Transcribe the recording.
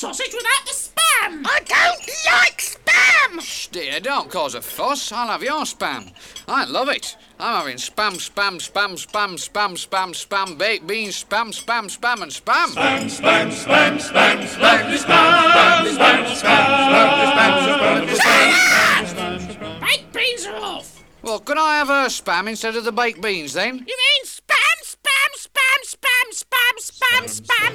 sausage without the spam. I don't like spam! Shh, dear, don't cause a fuss. I'll have your spam. I love it. I'm having spam, spam, spam, spam, spam, spam, spam, baked beans, spam, spam, spam, and spam. Spam, spam, spam, spam, spam, spam, spam, spam, spam, spam. Baked beans are off. Well, could I have her spam instead of the baked beans, then? You mean spam, spam, spam, spam, spam, spam, spam?